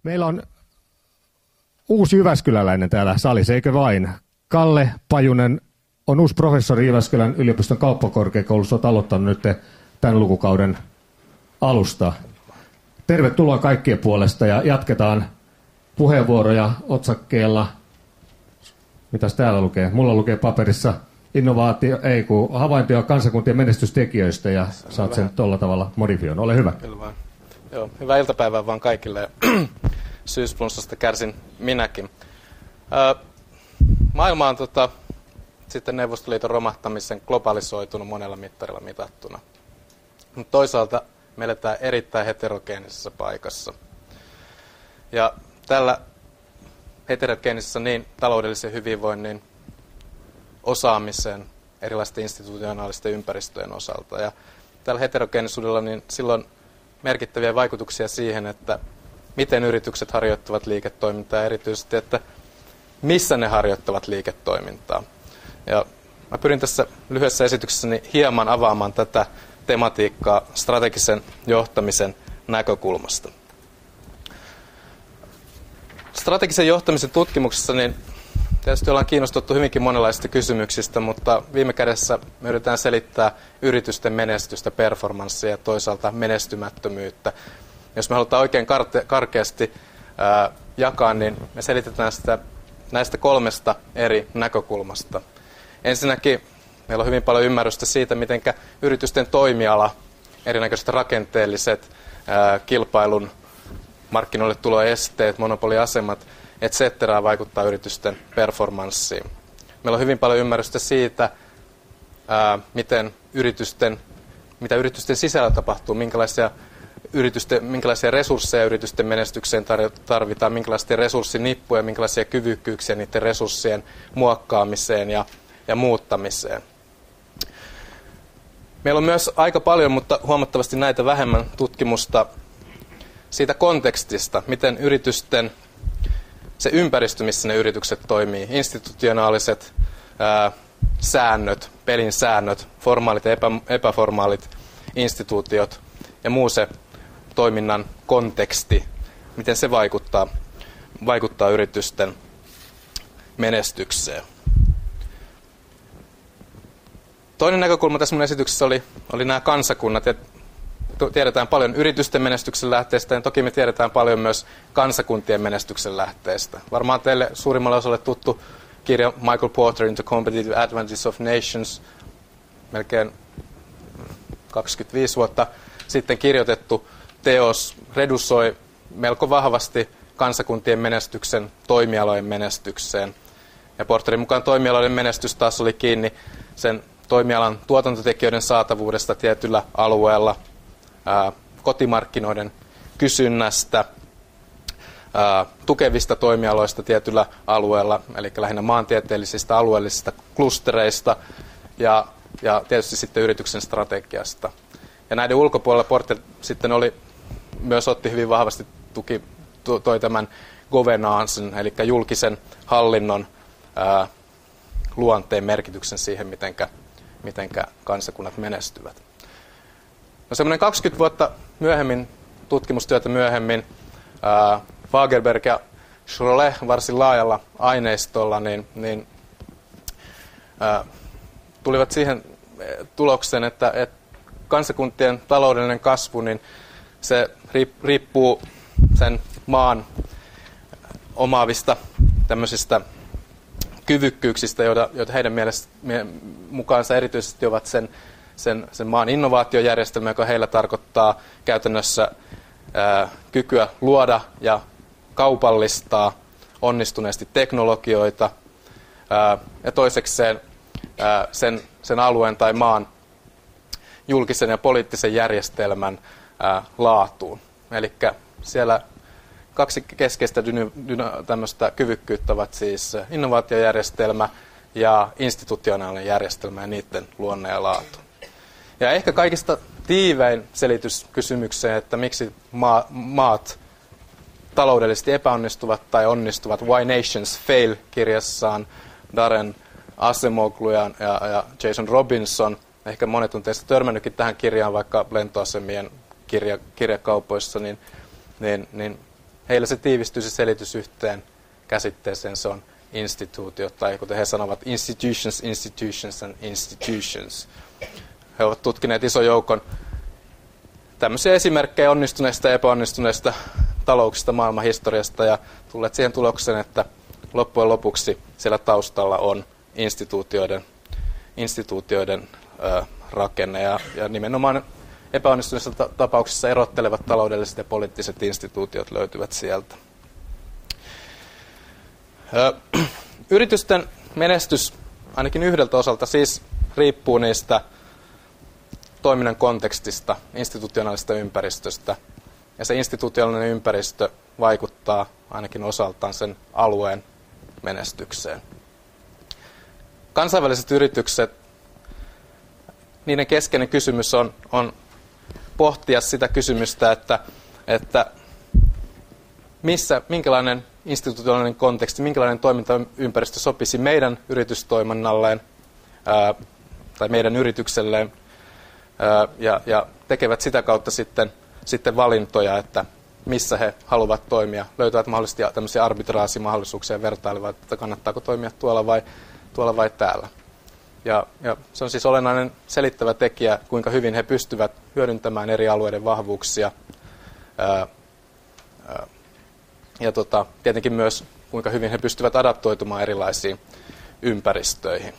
Meillä on uusi jyväskyläläinen täällä salissa, eikö vain? Kalle Pajunen on uusi professori Jyväskylän yliopiston kauppakorkeakoulussa. Olet aloittanut nyt tämän lukukauden alusta. Tervetuloa kaikkien puolesta ja jatketaan puheenvuoroja otsakkeella. Mitäs täällä lukee? Mulla lukee paperissa havaintoja kansakuntien menestystekijöistä ja saat sen tuolla tavalla modifioon. Ole hyvä. Joo, hyvää iltapäivää vaan kaikille. Syysflunssasta kärsin minäkin. Maailma on sitten Neuvostoliiton romahtamisen globalisoitunut monella mittarilla mitattuna. Mutta toisaalta me eletään erittäin heterogeenisessä paikassa. Ja tällä heterogeenisessä niin taloudellisen hyvinvoinnin, osaamisen, erilaisten institutionaalisten ympäristöjen osalta. Ja tällä heterogeenisuudella niin silloin merkittäviä vaikutuksia siihen, että miten yritykset harjoittavat liiketoimintaa ja erityisesti, että missä ne harjoittavat liiketoimintaa. Ja mä pyrin tässä lyhyessä esityksessäni hieman avaamaan tätä tematiikkaa strategisen johtamisen näkökulmasta. Strategisen johtamisen tutkimuksessa niin tietysti ollaan kiinnostuttu hyvinkin monenlaisista kysymyksistä, mutta viime kädessä me yritetään selittää yritysten menestystä, performanssia ja toisaalta menestymättömyyttä. Jos me halutaan oikein karkeasti jakaa, niin me selitetään sitä näistä kolmesta eri näkökulmasta. Ensinnäkin meillä on hyvin paljon ymmärrystä siitä, miten yritysten toimiala, erinäköiset rakenteelliset, kilpailun, markkinoille tuloesteet, monopoliasemat, etc. vaikuttaa yritysten performanssiin. Meillä on hyvin paljon ymmärrystä siitä, mitä yritysten sisällä tapahtuu, minkälaisia resursseja yritysten menestykseen tarvitaan, minkälaisia resurssinippuja, minkälaisia kyvykkyyksiä niiden resurssien muokkaamiseen ja muuttamiseen. Meillä on myös aika paljon, mutta huomattavasti näitä vähemmän tutkimusta siitä kontekstista, miten yritysten, se ympäristö, missä ne yritykset toimii, institutionaaliset säännöt, pelin säännöt, formaalit ja epäformaalit instituutiot ja muu se toiminnan konteksti, miten se vaikuttaa yritysten menestykseen. Toinen näkökulma tässä mun esityksessä oli nämä kansakunnat. Ja tiedetään paljon yritysten menestyksen lähteistä ja toki me tiedetään paljon myös kansakuntien menestyksen lähteistä. Varmaan teille suurimmalle osalle tuttu kirja Michael Porter in the Competitive Advantage of Nations, melkein 25 vuotta sitten kirjoitettu teos, redusoi melko vahvasti kansakuntien menestyksen toimialojen menestykseen. Ja Porterin mukaan toimialojen menestys taas oli kiinni sen toimialan tuotantotekijöiden saatavuudesta tietyllä alueella, kotimarkkinoiden kysynnästä, tukevista toimialoista tietyllä alueella, eli lähinnä maantieteellisistä alueellisista klustereista ja tietysti sitten yrityksen strategiasta. Ja näiden ulkopuolella Porter sitten otti hyvin vahvasti toi tämän governancen, eli julkisen hallinnon luonteen merkityksen siihen, mitenkä kansakunnat menestyvät. No semmoinen 20 vuotta myöhemmin, tutkimustyötä myöhemmin, Fagerberg ja Schröle varsin laajalla aineistolla tulivat siihen tulokseen, että kansakuntien taloudellinen kasvu, niin se riippuu sen maan omaavista tämmöisistä kyvykkyyksistä, joita heidän mukaansa erityisesti ovat sen maan innovaatiojärjestelmä, joka heillä tarkoittaa käytännössä kykyä luoda ja kaupallistaa onnistuneesti teknologioita ja toisekseen sen alueen tai maan julkisen ja poliittisen järjestelmän laatuun. Eli siellä kaksi keskeistä tämmöistä kyvykkyyttä ovat siis innovaatiojärjestelmä ja institutionaalinen järjestelmä ja niiden luonne ja laatu. Ja ehkä kaikista tiivein selitys kysymykseen, että miksi maat taloudellisesti epäonnistuvat tai onnistuvat, Why Nations Fail -kirjassaan Darren Acemoglu ja Jason Robinson. Ehkä monet on teistä törmännytkin tähän kirjaan, vaikka lentoasemien kirjakaupoissa, niin heillä se tiivistyy se selitys yhteen käsitteeseen, se on instituutio, tai kuten he sanovat, institutions, institutions and institutions. He ovat tutkineet ison joukon tämmöisiä esimerkkejä onnistuneista ja epäonnistuneista talouksista maailmanhistoriasta ja tulleet siihen tulokseen, että loppujen lopuksi siellä taustalla on instituutioiden rakenne ja nimenomaan epäonnistuneissa tapauksissa erottelevat taloudelliset ja poliittiset instituutiot löytyvät sieltä. Yritysten menestys ainakin yhdeltä osalta siis riippuu niistä toiminnan kontekstista, institutionaalisesta ympäristöstä. Ja se institutionaalinen ympäristö vaikuttaa ainakin osaltaan sen alueen menestykseen. Kansainväliset yritykset, niiden keskeinen kysymys on pohtia sitä kysymystä, että minkälainen institutionaalinen konteksti, minkälainen toimintaympäristö sopisi meidän yritystoimannalleen tai meidän yritykselleen ja tekevät sitä kautta sitten valintoja, että missä he haluavat toimia. Löytävät mahdollisesti tämmöisiä arbitraasimahdollisuuksia ja vertailevat, että kannattaako toimia tuolla vai täällä. Ja se on siis olennainen selittävä tekijä, kuinka hyvin he pystyvät hyödyntämään eri alueiden vahvuuksia ja tietenkin myös kuinka hyvin he pystyvät adaptoitumaan erilaisiin ympäristöihin.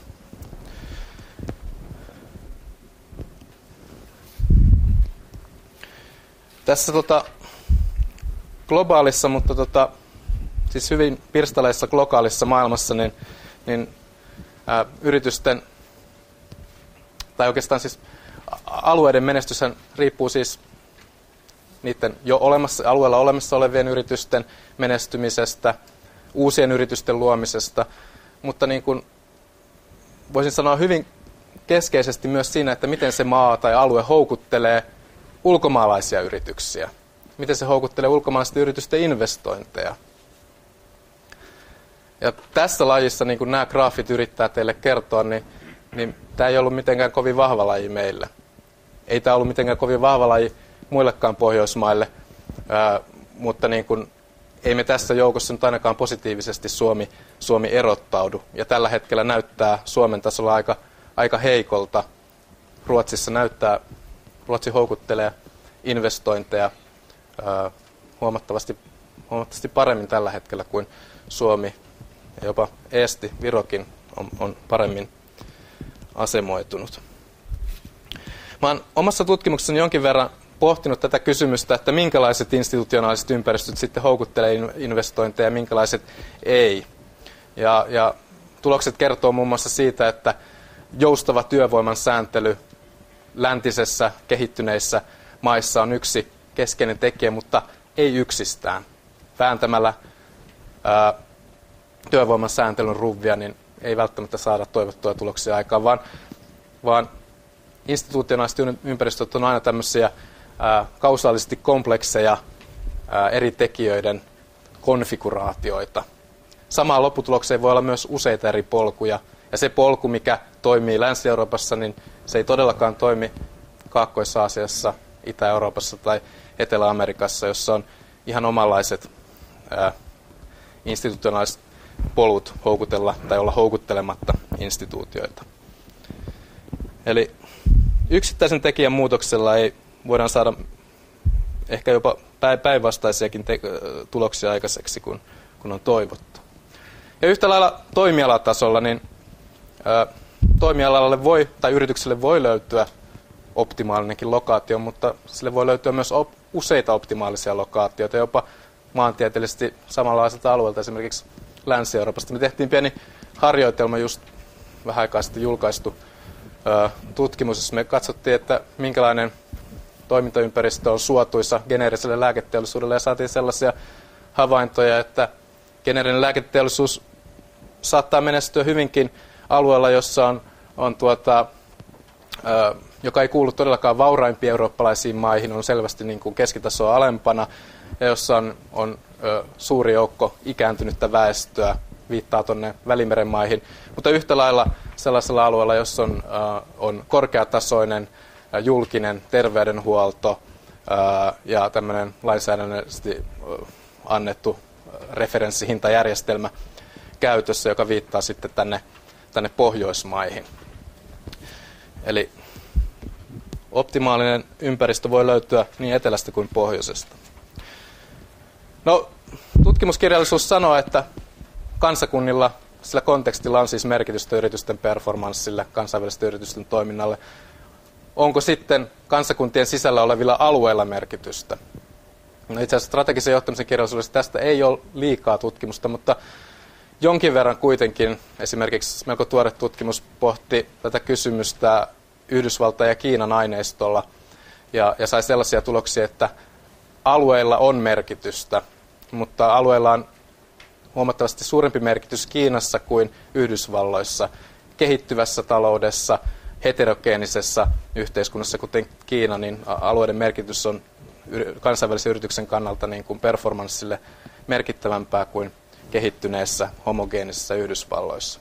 Tässä globaalissa, mutta siis hyvin pirstaleissa globaalissa maailmassa, niin yritysten, tai oikeastaan siis alueiden menestyshän riippuu siis niiden jo alueella olemassa olevien yritysten menestymisestä, uusien yritysten luomisesta, mutta niin kuin voisin sanoa hyvin keskeisesti myös siinä, että miten se maa tai alue houkuttelee ulkomaalaisia yrityksiä. Miten se houkuttelee ulkomaalaisten yritysten investointeja. Ja tässä lajissa, niin kuin nämä graafit yrittää teille kertoa, niin tämä ei ollut mitenkään kovin vahva laji meille. Ei tämä ollut mitenkään kovin vahva laji muillekaan Pohjoismaille, mutta niin kuin, ei me tässä joukossa nyt ainakaan positiivisesti Suomi erottaudu. Ja tällä hetkellä näyttää Suomen tasolla aika heikolta. Ruotsi houkuttelee investointeja huomattavasti paremmin tällä hetkellä kuin Suomi. Ja jopa Eesti, Virokin on paremmin asemoitunut. Mä oon omassa tutkimuksessani jonkin verran pohtinut tätä kysymystä, että minkälaiset institutionaaliset ympäristöt sitten houkuttelee investointeja ja minkälaiset ei. Ja tulokset kertoo muun muassa siitä, että joustava työvoiman sääntely läntisessä kehittyneissä maissa on yksi keskeinen tekijä, mutta ei yksistään. Vääntämällä työvoiman sääntelyn ruvia, niin ei välttämättä saada toivottuja tuloksia aikaan, vaan institutionaaliset ympäristöt on aina tämmöisiä kausaalisesti komplekseja eri tekijöiden konfiguraatioita. Samaan lopputulokseen voi olla myös useita eri polkuja, ja se polku, mikä toimii Länsi-Euroopassa, niin se ei todellakaan toimi Kaakkois-Aasiassa, Itä-Euroopassa tai Etelä-Amerikassa, jossa on ihan omanlaiset institutionaaliset polut houkutella tai olla houkuttelematta instituutioita. Eli yksittäisen tekijän muutoksella ei voidaan saada ehkä jopa päinvastaisiakin tuloksia aikaiseksi, kun on toivottu. Ja yhtä lailla toimialatasolla, niin toimialalle tai yritykselle voi löytyä optimaalinenkin lokaatio, mutta sille voi löytyä myös useita optimaalisia lokaatioita, jopa maantieteellisesti samanlaiselta alueelta, esimerkiksi Länsi-Euroopasta. Me tehtiin pieni harjoitelma, just vähän aikaa sitten julkaistu tutkimus, jossa me katsottiin, että minkälainen toimintaympäristö on suotuisa geneeriselle lääketeollisuudelle, ja saatiin sellaisia havaintoja, että geneerinen lääketeollisuus saattaa menestyä hyvinkin alueella, jossa joka ei kuulu todellakaan vauraimpiin eurooppalaisiin maihin, on selvästi niin kuin keskitasoa alempana, ja jossa on suuri joukko ikääntynyttä väestöä, viittaa tuonne Välimeren maihin, mutta yhtä lailla sellaisella alueella, jossa on korkeatasoinen julkinen terveydenhuolto ja tämmöinen lainsäädännöllisesti annettu referenssihintajärjestelmä käytössä, joka viittaa sitten tänne Pohjoismaihin. Eli optimaalinen ympäristö voi löytyä niin etelästä kuin pohjoisesta. No, tutkimuskirjallisuus sanoo, että kansakunnilla, sillä kontekstilla on siis merkitystä yritysten performanssille, kansainvälisten yritysten toiminnalle. Onko sitten kansakuntien sisällä olevilla alueilla merkitystä? No, itse asiassa strategisen johtamisen kirjallisuudessa tästä ei ole liikaa tutkimusta, mutta jonkin verran kuitenkin esimerkiksi melko tuore tutkimus pohti tätä kysymystä Yhdysvaltain ja Kiinan aineistolla ja sai sellaisia tuloksia, että alueilla on merkitystä, mutta alueilla on huomattavasti suurempi merkitys Kiinassa kuin Yhdysvalloissa. Kehittyvässä taloudessa, heterogeenisessä yhteiskunnassa, kuten Kiina, niin alueiden merkitys on kansainvälisen yrityksen kannalta niin kuin performanssille merkittävämpää kuin kehittyneessä homogeenisessä Yhdysvalloissa.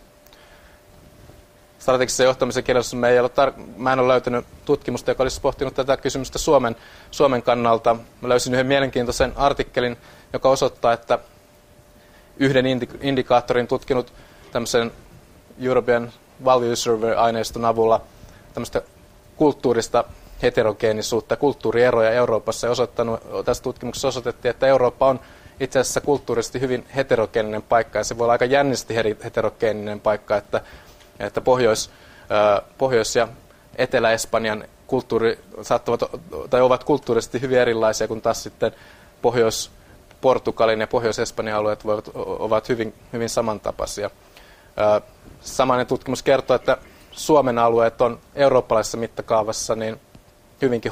Strategisen johtamisen kirjallisuudessa mä en ole löytänyt tutkimusta, joka olisi pohtinut tätä kysymystä Suomen kannalta. Mä löysin yhden mielenkiintoisen artikkelin, joka osoittaa, että yhden indikaattorin tutkinut tämmöisen European Value Survey-aineiston avulla tämmöistä kulttuurista heterogeenisuutta, kulttuurieroja Euroopassa. Tässä tutkimuksessa osoitettiin, että Eurooppa on itse asiassa kulttuurisesti hyvin heterogeeninen paikka, ja se voi olla aika jännisesti heterogeeninen paikka, että Pohjois- ja Etelä-Espanjan kulttuuri ovat kulttuurisesti hyvin erilaisia, kun taas sitten Pohjois-Portugalin ja Pohjois-Espanjan alueet ovat hyvin, hyvin samantapaisia. Samainen tutkimus kertoo, että Suomen alueet on eurooppalaisessa mittakaavassa niin hyvinkin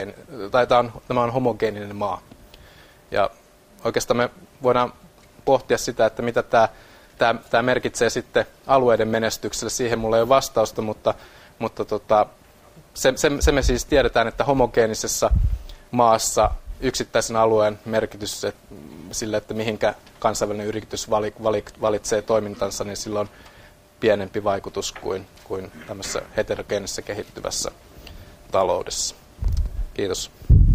tämä on homogeeninen maa. Ja oikeastaan me voidaan pohtia sitä, että mitä tämä merkitsee sitten alueiden menestykselle. Siihen mulla ei ole vastausta, mutta se me siis tiedetään, että homogeenisessa maassa yksittäisen alueen merkitys sille, että mihinkä kansainvälinen yritys valitsee toimintansa, niin sillä on pienempi vaikutus kuin tämmöisessä heterogeenisessä kehittyvässä taloudessa. Kiitos.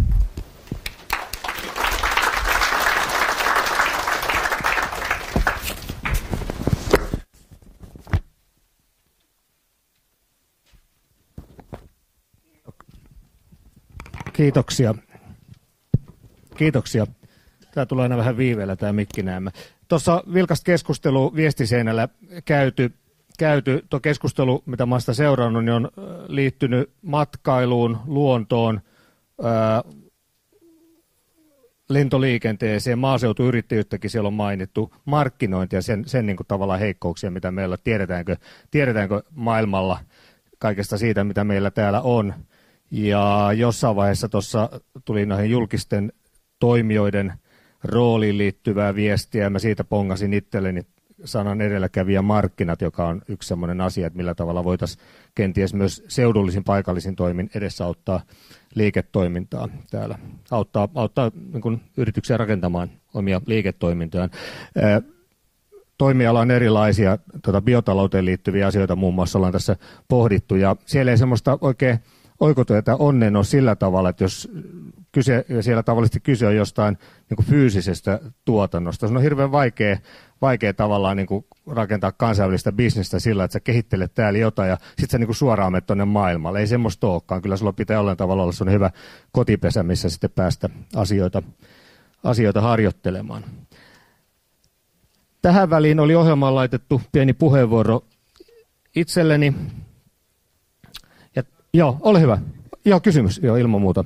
Kiitoksia. Tämä tulee aina vähän viiveellä tämä mikki näemmä. Tuossa vilkasta keskustelu viestiseinällä käyty. Tuo keskustelu, mitä mä sitä seurannut, niin on liittynyt matkailuun, luontoon, lentoliikenteeseen, maaseutuyrittäjyyttäkin siellä on mainittu, markkinointi ja sen niin kuin tavallaan heikkouksia, mitä meillä tiedetäänkö maailmalla kaikesta siitä, mitä meillä täällä on. Ja jossain vaiheessa tuossa tuli noihin julkisten toimijoiden rooliin liittyvää viestiä, ja mä siitä pongasin itselleni sanan edelläkävijä markkinat, joka on yksi sellainen asia, että millä tavalla voitaisiin kenties myös seudullisin paikallisin toimin edesauttaa liiketoimintaa täällä, auttaa niin kuin yrityksiä rakentamaan omia liiketoimintojaan. Toimiala on erilaisia, biotalouteen liittyviä asioita muun muassa ollaan tässä pohdittu, ja siellä ei semmoista oikein oikotyötä onnen ole sillä tavalla, että jos siellä tavallisesti kyse on jostain niin kuin fyysisestä tuotannosta, se on hirveän vaikea tavallaan niin kuin rakentaa kansainvälistä bisnestä sillä, että sä kehittelet täällä jotain ja sitten sä niin kuin suoraan menet tuonne maailmalle. Ei semmoista olekaan. Kyllä sulla pitää jollain tavalla olla sellainen hyvä kotipesä, missä sitten päästä asioita harjoittelemaan. Tähän väliin oli ohjelmaan laitettu pieni puheenvuoro itselleni. Joo, ole hyvä. Joo, kysymys. Joo, ilman muuta.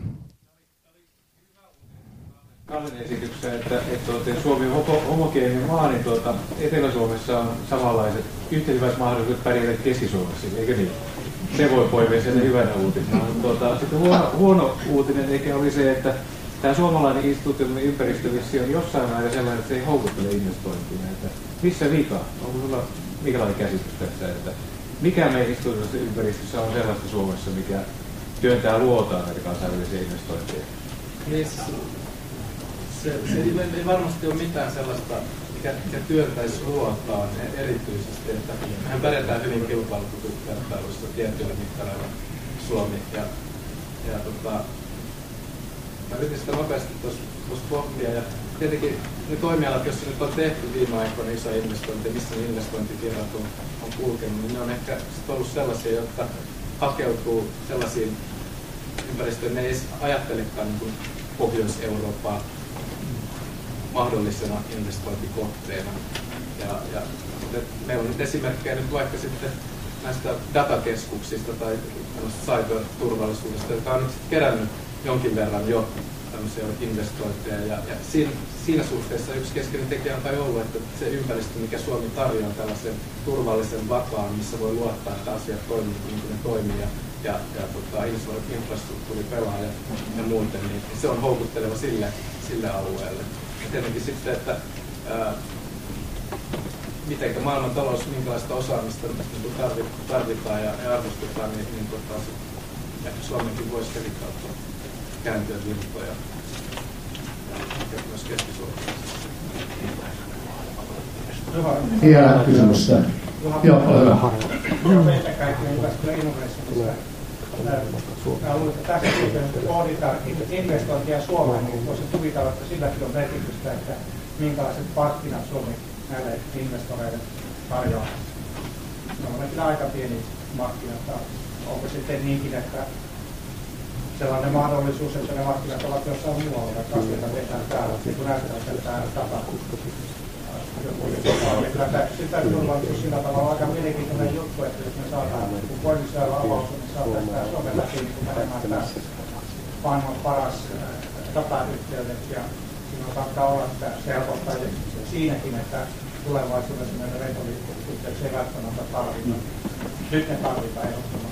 Kallen esitykseen, että Suomi on homogeeninen maa, niin Etelä-Suomessa on samanlaiset yhtä hyvät mahdollisuudet pärjätä Keski-Suomessa, eikö niin? Se voi poimia sen hyvänä uutisena. Sitten huono uutinen eikä oli se, että tämä suomalainen instituutioiden ympäristövissi on jossain määrin sellainen, että se ei houkuttele investointia. Että missä vika? Onko sinulla minkälainen käsitys tässä, että mikä meidän instituutioiden ympäristössä on sellaista Suomessa, mikä työntää luotaan näitä kansainvälisiä investointeja? Se ei varmasti ole mitään sellaista, mikä työntäisi luotaan erityisesti, että mehän pärjätään hyvin kilpailukykyvertailussa tietyillä mittareilla Suomi. Mä yritin sitä nopeasti tuossa pohtia ja tietenkin ne toimialat, joissa nyt on tehty viime aikoina iso investointi, missä ne investointikirjat on kulkenut, niin ne on ehkä ollut sellaisia, jotka hakeutuu sellaisiin ympäristöön, ne ei edes ajattelekaan niin kuin Pohjois-Eurooppaa mahdollisena investointikohteena. Ja meillä on nyt esimerkkejä nyt vaikka sitten näistä datakeskuksista tai cyber-turvallisuudesta, joka on nyt kerännyt jonkin verran jo tämmöisiä investointeja. Ja siinä suhteessa yksi keskeinen tekijä on kai ollut, että se ympäristö, mikä Suomi tarjoaa tällaisen turvallisen vapaan, missä voi luottaa, että asiat toimii niin kuin ne toimii ja infrastruktuuri pelaa ja muuten, niin se on houkutteleva sille alueelle. Ja tietenkin sitten, että miten maailman talous, minkälaista osaamista tarvitaan ja arvostetaan, niin ehkä Suomenkin voisi eri kautta kääntyä virtoja ja myös Keski-Suomessa. Vielä kysymystä. Joo, ole hyvä. Meitä kaikille hyvästä innovaatiosta. Mä luulen, että tässä kun pohditaan investointia Suomeen, niin voisi kuvitella, että silläkin on merkitystä, että minkälaiset markkinat Suomi näille investoreille tarjoaa. Ne on kyllä aika pieni markkinat. Onko sitten niinkin, että sellainen mahdollisuus, että ne markkinat ovat jossain muualla, että asioita tehdään täällä, niin kuin näytetään, että täällä tapahtuu. Sitä turvallisuus sillä tavalla aika mielenkiintoinen juttu, että jos me saadaan, kun Koillisväylä avaus, niin saadaan tämä Suomen läpi niin menemään tämä maailman paras datayhteydet. Ja siinä saattaa olla, että se helpottaa siinäkin, että tulevaisuudessa meidän lentoliikenneyhteyksiä ei välttämättä tarvita. Nyt ne tarvitaan ehdottomasti.